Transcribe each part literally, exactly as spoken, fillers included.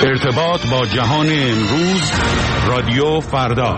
ارتباط با جهان امروز، رادیو فردا.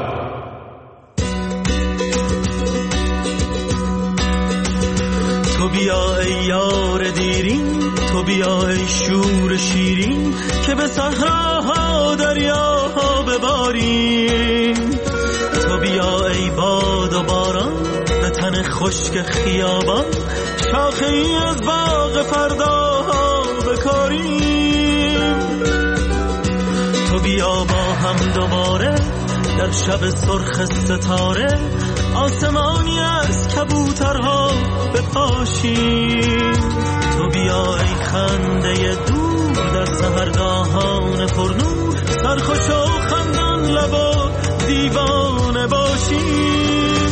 تو بیا ای یار دیرین، تو بیا ای شور شیرین، که به صحراها دریاها بباریم. تو بیا ای باد و باران، به تن خشک خیابان، شاخه ای از باغ فرداها بکاریم. تو بیا با هم دوباره در شب سرخ ستاره، آسمانی از کبوترها بپاشیم. تو بیا ای خنده دور در سحرگاهان پرنور، سرخوش و خندان لب و دیوانه باشیم.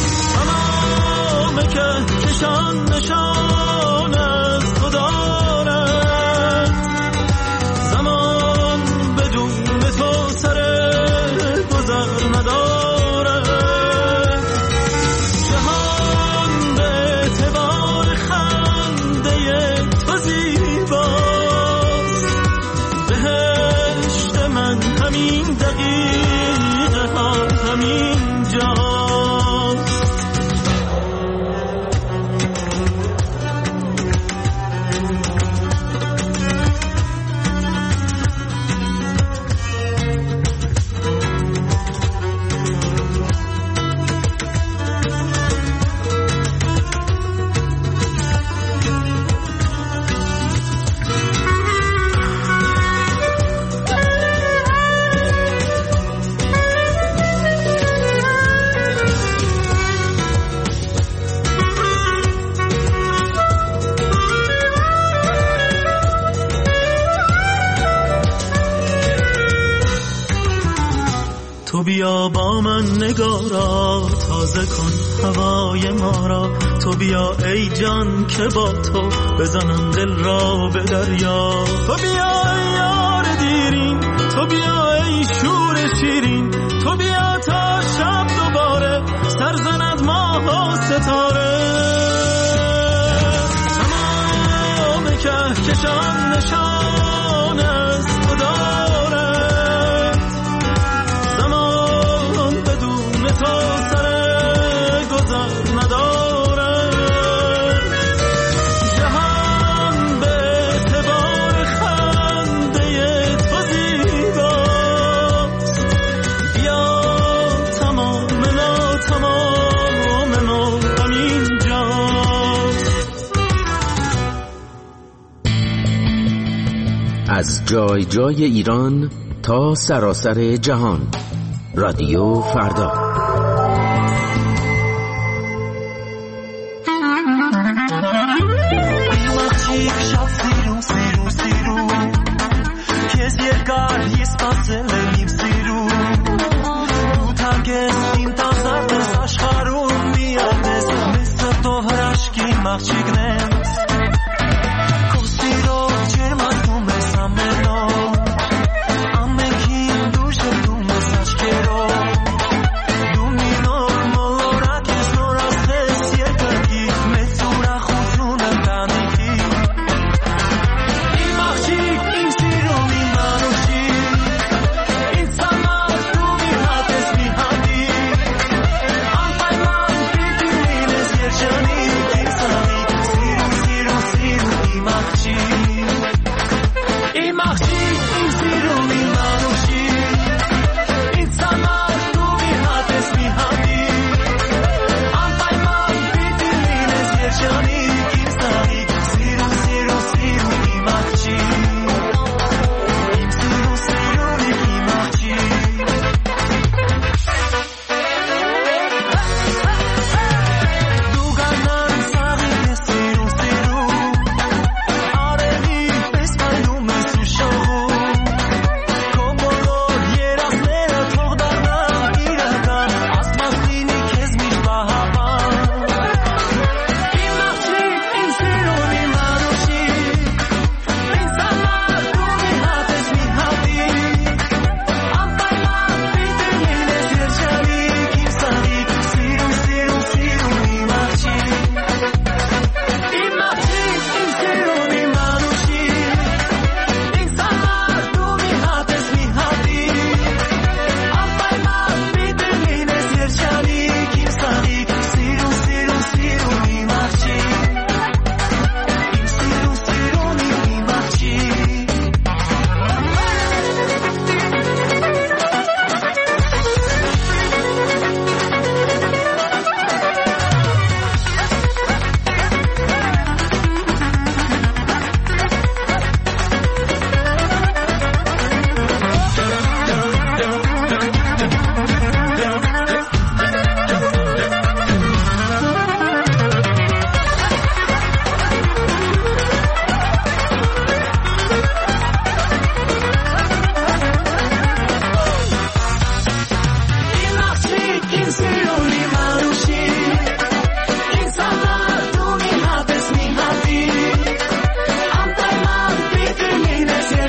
تمام که کشان نشان از تو دارد، زمان بدون تو سر گذر ندارد. جهان به اعتبار خنده تو زیباست، بهشت من همین دقیقه ها همین جاست. تو بیا با من نگارا، تازه کن هوای ما را. تو بیا ای جان که با تو بزنم دل را به دریا. تو بیا ای یار دیرین، تو بیا ای شور شیرین، تو بیا تا شب دوباره سر زند ماه و ستاره. تمام کهکشان نشان از تو دارد، زمان بدون تو سر گذر ندارد. جهان به اعتبار خنده تو زیباست، بیا تمام ما تمام ما همین جاست. از جای جای ایران تا سراسر جهان، رادیو فردا. Johnny,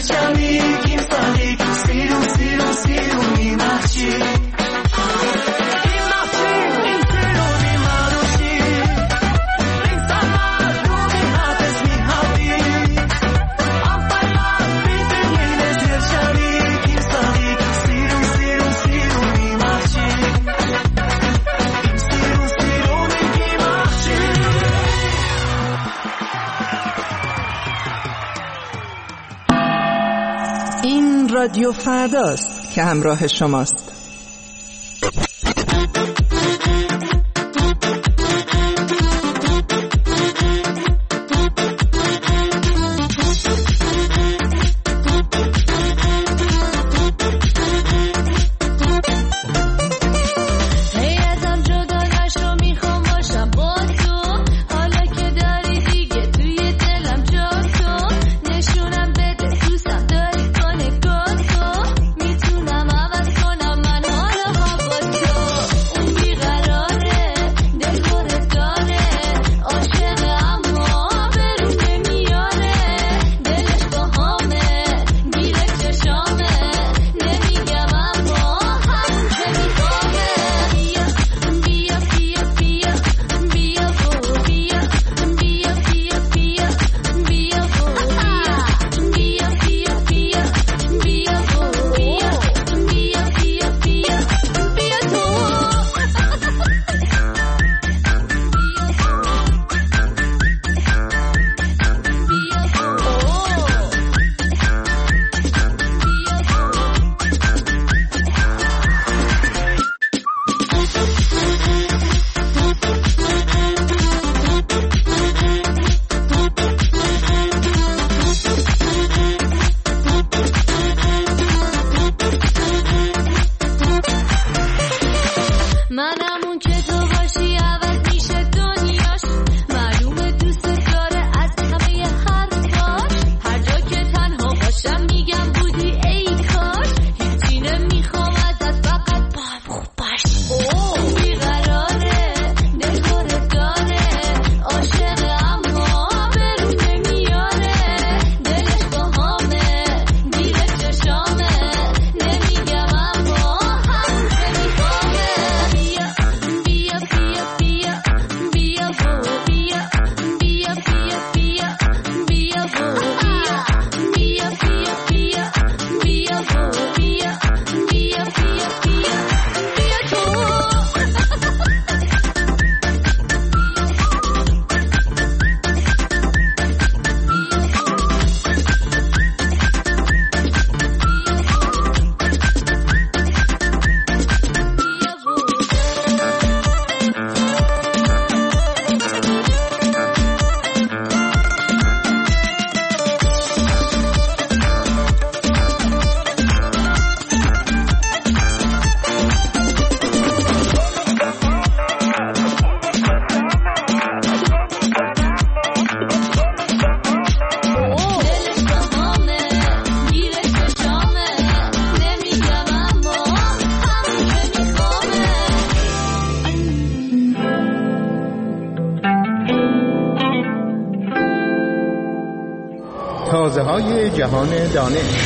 رادیو فرداست که همراه شماست. تازه‌های جهان دانش.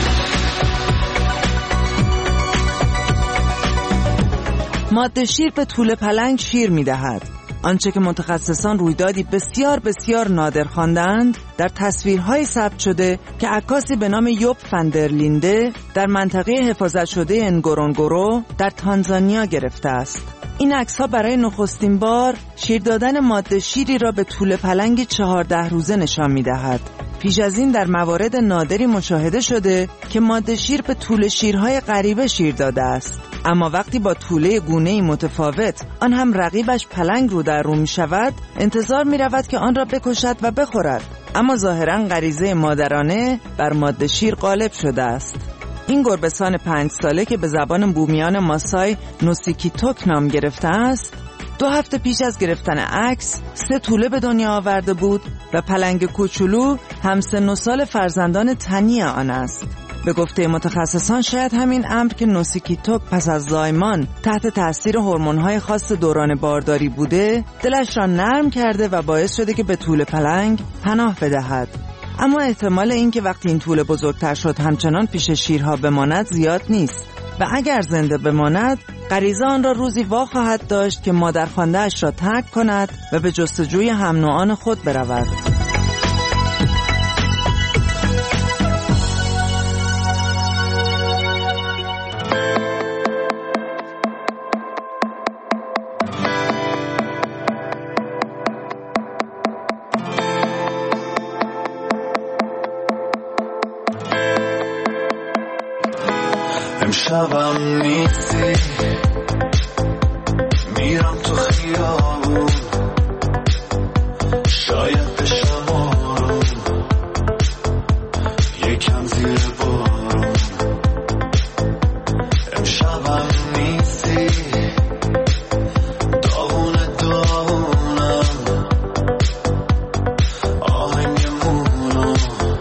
ماده شیر به توله پلنگ شیر می‌دهد. آنچه که متخصصان رویدادی بسیار بسیار نادر خواندند در تصویرهای ثبت شده که عکاسی به نام یوب فندرلینده در منطقه حفاظت شده انگورونگورو در تانزانیا گرفته است. این عکس‌ها برای نخستین بار شیر دادن ماده شیری را به توله پلنگ چهارده روزه نشان می‌دهد. پیش از این در موارد نادری مشاهده شده که ماده شیر به توله شیرهای غریبه شیر داده است، اما وقتی با توله گونه‌ای متفاوت آن هم رقیبش پلنگ رو در رو می شود، انتظار می رود که آن را بکشد و بخورد، اما ظاهراً غریزه مادرانه بر ماده شیر غالب شده است. این گربه‌سان پنج ساله که به زبان بومیان ماسای نوسیکیتوک نام گرفته است، دو هفته پیش از گرفتن عکس سه توله به دنیا آورده بود و پلنگ کوچولو همسن و سال فرزندان تنی آن است. به گفته متخصصان شاید همین امر که نوسیکیتوک پس از زایمان تحت تاثیر هورمون‌های خاص دوران بارداری بوده، دلش را نرم کرده و باعث شده که به توله پلنگ پناه بدهد. اما احتمال این که وقتی این توله بزرگتر شد همچنان پیش شیرها بماند زیاد نیست و اگر زنده بماند غریزه آن را روزی وا خواهد داشت که مادرخوانده اش را ترک کند و به جستجوی هم نوعان خود برود. امشبم نیستی میرم تو خیابون شاید بشم آروم یکم زیر بارون امشبم نیستی داغونه داغونم آهنگمونو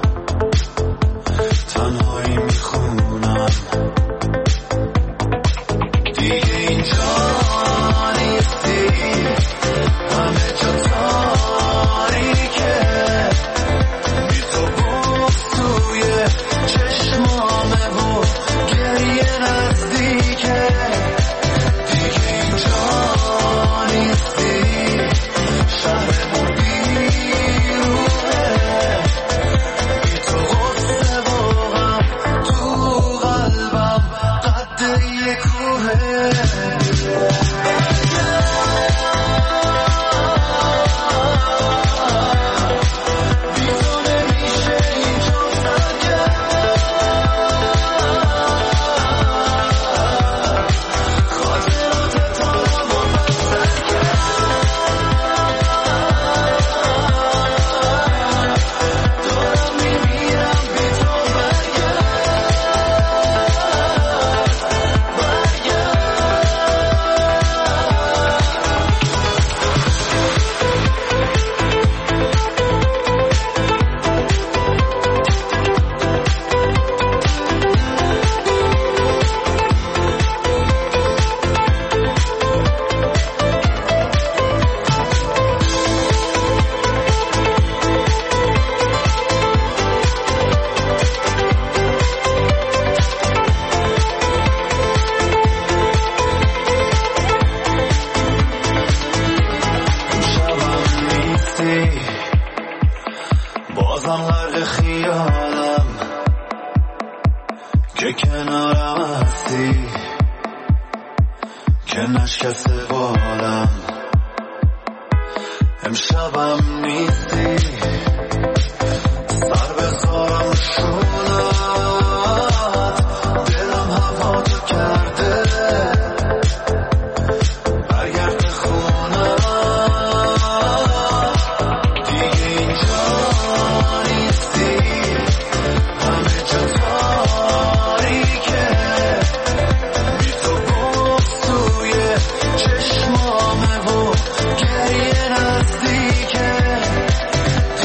تنهایی میخونم بازم غرق خیالم که کنارم هستی که نشکسته بالم امشبم نیستی سر بذارم شونت دلم هوا تو کرده برگرد خونه دیگه اینجا نیستی همه جا تاریکه بی تو بغض توی چشمامه و گریه نزدیکه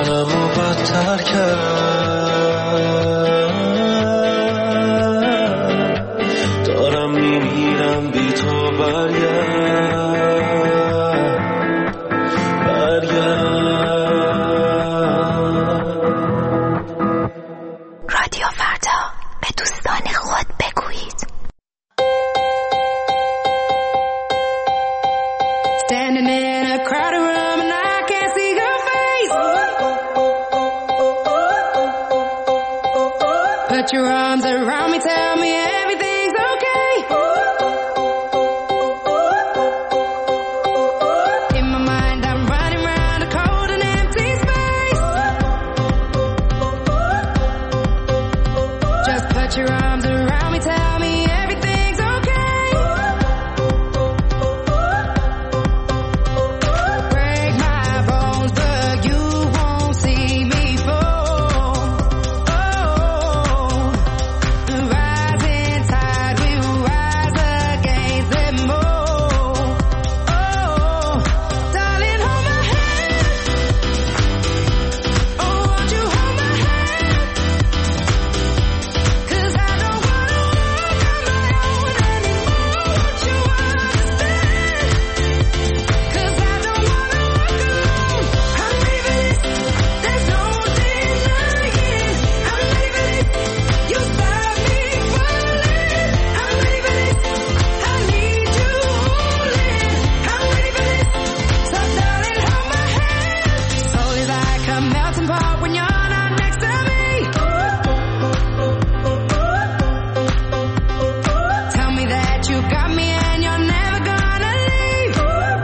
منمو بدتر کرد، دارم میمیرم بی تو برگرد برگرد. رادیو فردا، به دوستان خود بگویید. Standing in a crowded room and I can't see your face. Put your arms around me, tell me everything's okay. In my mind I'm running round a cold and empty space. Just put your arms around me, tell me everything's okay. Break my bones, but you won't see me fall. Oh, the rising tide will rise against them all. Oh, darling, hold my hand. Oh, won't you hold my hand? 'Cause I don't wanna walk on my own anymore. Won't you understand? 'Cause I don't wanna walk alone. I'm leaving it, there's no denying. I'm leaving it, you stop me falling. I'm leaving it, I need you holding. I'm leaving it, so darling, hold my hand. Slowly like a melting pot when you're not next to me. Tell me that you got me and you're never gonna leave.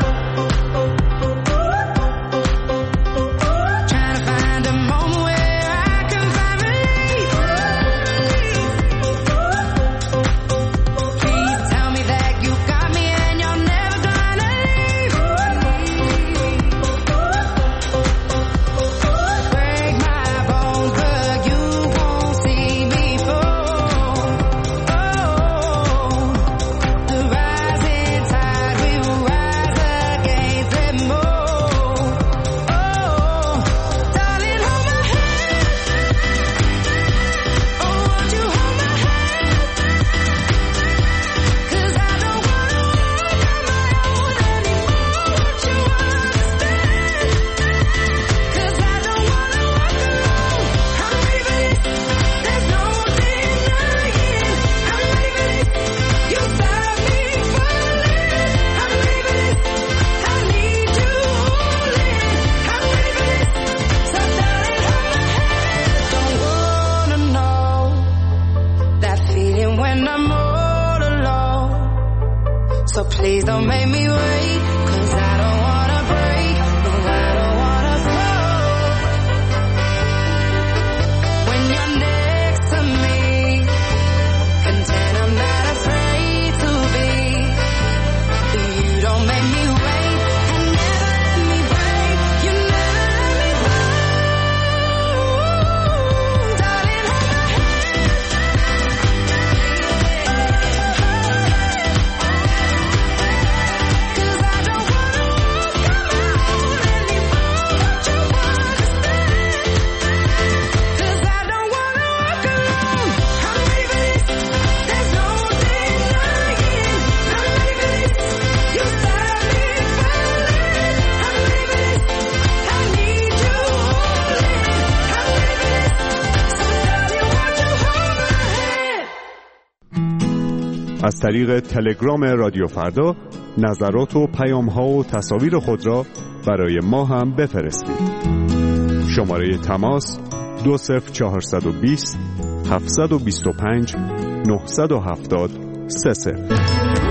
Trying to find a moment where I can find relief. Please tell me that you got me and you're never gonna leave. Break my bones, but you won't see me fall. Oh, the rising tide will rise against them all. Oh, darling, hold my hand. Oh, won't you hold my hand? 'Cause I don't wanna walk on my own anymore. Won't you understand? 'Cause I don't wanna walk alone. I'm leaving it, there's no denying. I'm leaving it, you stop me falling. I'm leaving it, I need you holding. I'm leaving it, so darling, hold my hand. Don't wanna know that feeling when I'm all alone. So please don't make me wait, 'cause I don't wanna break, no, I don't wanna fall. When you're next to me, content I'm not afraid to be. You don't make me wait, and never let me break. You never let me fall. Darling, hold my hand. 'Cause I don't wanna walk on my own anymore. Won't you understand? 'Cause I don't wanna walk alone. I'm leaving it, there's no denying. I'm leaving it, you stop me falling. I'm leaving it, I need you holding. I'm leaving it, so darling, won't you hold my hand? از طریق تلگرام رادیو فردا نظرات و پیام‌ها و تصاویر خود را برای ما هم بفرستید. شماره تماس دو صفر چهارصد و بیست هفتصد و بیست و پنج نهصد و هفتاد سه صفر.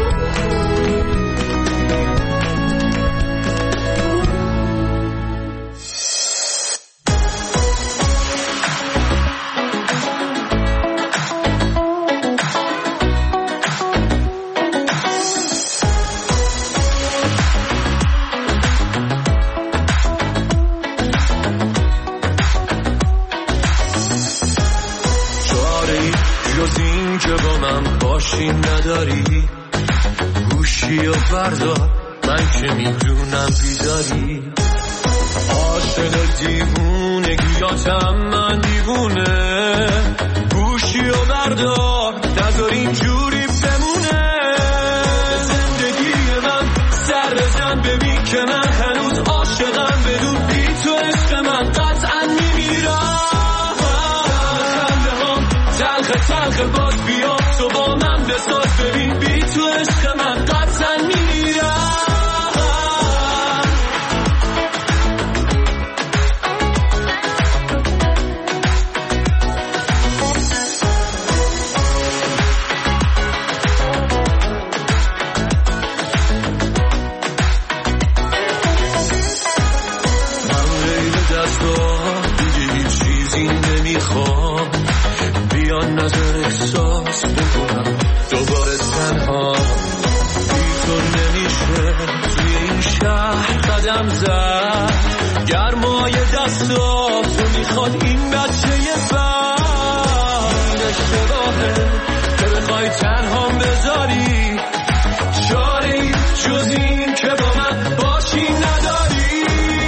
نداری گوشی و بردار، من که میدونم بیداری. عاشق دیوونه حیاتم من دیوونه گوشی و بردار نذار اینجوری بمونه زندگی من سر بزن ببین که من هنوز عاشقم بدون بی تو عشق من قطعا میمیرم خنده هم تلخ تلخ باز بیا تو با من بساز ببین بی تو عشق من قطعا میمیرم نظر احساس بکنم دوباره تنها بی تو نمیشه توی این شهر قدم زد گرمای دستاتو میخواد این بچه بند اشتباهه که بخوای تنها بذاری چاره ای جز این که با من باشی نداری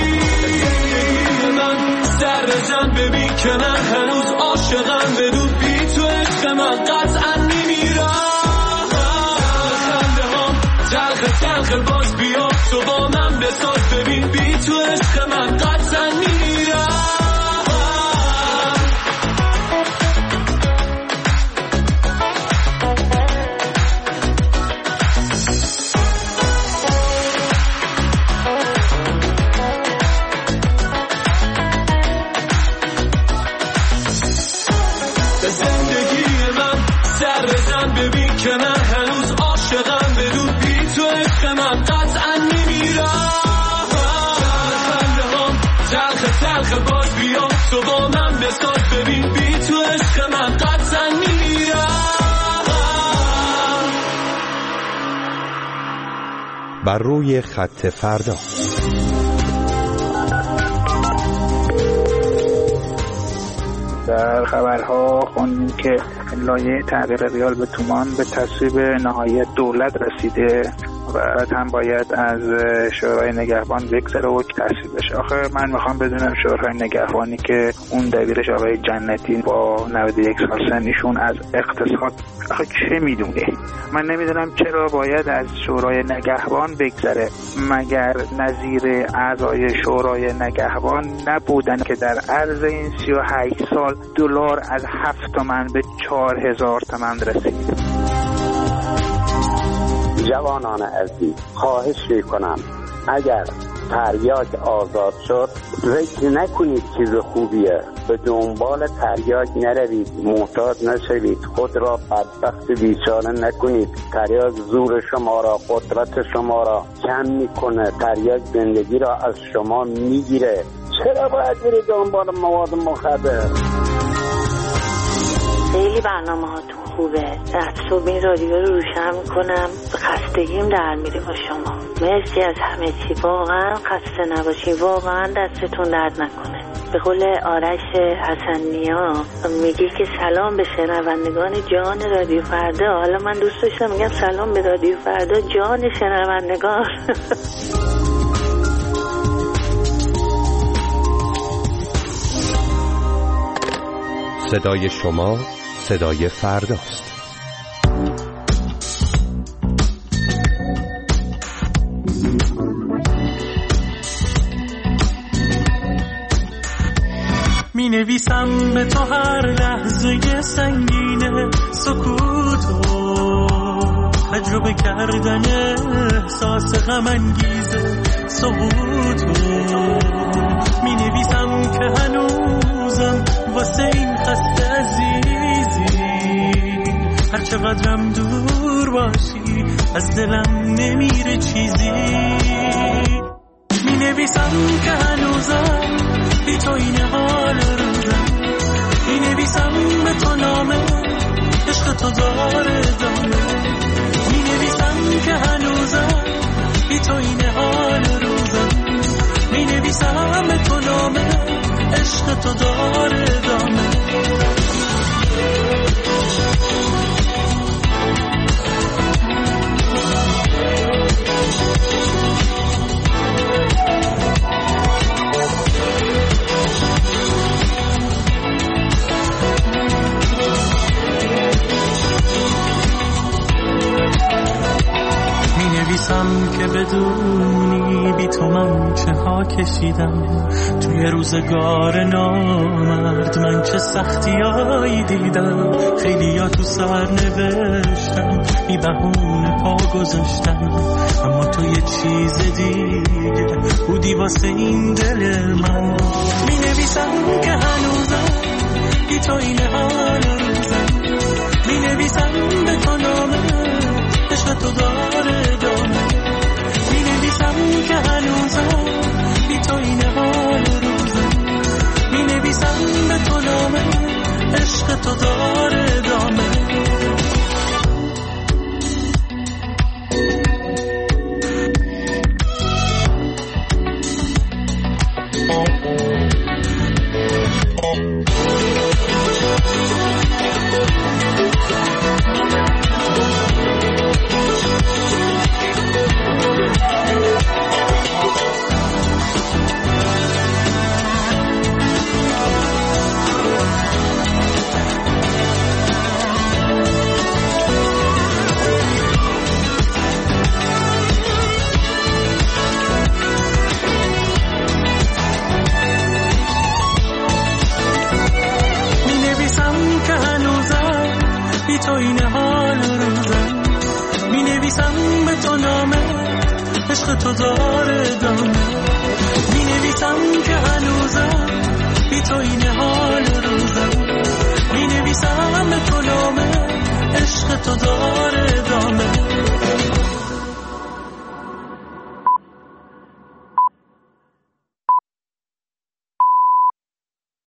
من سر بزن ببین که من هنوز عاشقم بدون من قطعا میمیرم خنده هم تلخ تلخ باز بیا تو با من بساز ببین بی تو عشق من قطعا میمیرم که من هنوز عاشقم بدون بی تو عشق من قطعا میمیرم خنده هم تلخ تلخ باز بیا تو با من بساز ببین بی تو عشق من قطعا میمیرم بر روی خط فردا. در خبرها خوندیم که لایحه تغییر ریال به تومان به تصویب نهایی دولت رسیده و بعد هم باید از شورای نگهبان بگذره و تصویب بشه. آخه من میخوام بدونم شورای نگهبانی که اون دبیرش آقای جنتی با نود و یک سال سن ایشون از اقتصاد آخه چه میدونه؟ من نمیدونم چرا باید از شورای نگهبان بگذره. مگر نظیر اعضای شورای نگهبان نبودن که در عرض این سی و هشت سال دلار از هفت تومن به چهار هزار تومن رسید؟ جوانان عزیز، خواهش میکنم اگر تریاک آزاد شد فکر نکنید چیز خوبیه، به دنبال تریاک نروید، محتاج نشوید، خود را بدبخت بیچاره نکنید. تریاک زور شما را، قدرت شما را کم میکنه، تریاک زندگی را از شما میگیره. چرا باید برید دنبال مواد مخدر؟ خیلی برنامه هاتون خوبه. از صبح این رادیو رو روشن میکنم، خستگیم در میره با شما. مرسی از همه چی، واقعا خسته نباشین، واقعا دستتون درد نکنه. به قول آرش حسنیا میگه که سلام به شنوندگان جان رادیو فردا. حالا من دوست داشتم میگم سلام به رادیو فردا جان شنوندگان. صدای شما صدای فرداست. می نویسم به تو هر لحظه سنگینه سکوتو، تجربه کردن احساس غم انگیزه سقوطو. می نویسم که هنوزم واسه این خسته عزیزی، هر چقدرم دور باشی از دلم نمیره چیزی. می نویسم که هنوزم بی تو این حال روزم، می نویسم به تو نامه عشق تو داره دامه. می نویسم که هنوزم بی تو این حال روزم، می نویسم به تو نامه عشق تو داره دامه. بدونی بی تو من چه ها کشیدم، توی روزگار نامرد من چه سختیایی دیدم. خیلی ها تو سر نوشتم بی بهونه پا گذاشتم، اما تو یه چیز دیگه بودی واسه این دل من. می نویسم که هنوزم بی تو این حال روزم، می نویسم به تو نامه عشق تو داره دامه، می نویسم که هنوزم بی تو این حال روزم، می نویسم به تو نامه عشق تو داره دامه. تو این حال روزم، می نویسم به تو نامه عشق تو داره دامه، می نویسم که هنوزم بی تو این حال روزم، می نویسم به تو نامه عشق تو داره دامه.